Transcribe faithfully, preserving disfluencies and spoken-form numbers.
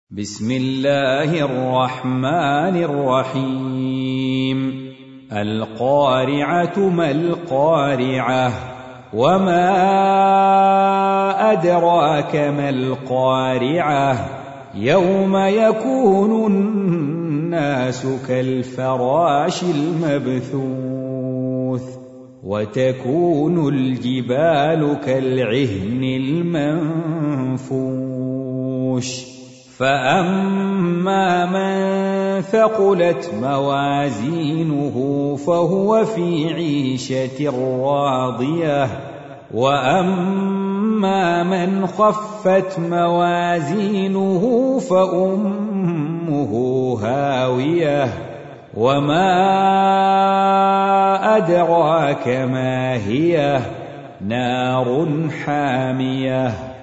بسم الله الرحمن الرحيم القارعة ما القارعة وما أدراك ما القارعة يوم يكون الناس كالفراش المبثوث وتكون الجبال كالعهن المنفوش فأما من ثقلت موازينه فهو في عيشة راضية وأما من خفت موازينه فأمه هاوية وما أدراك ما هي نار حامية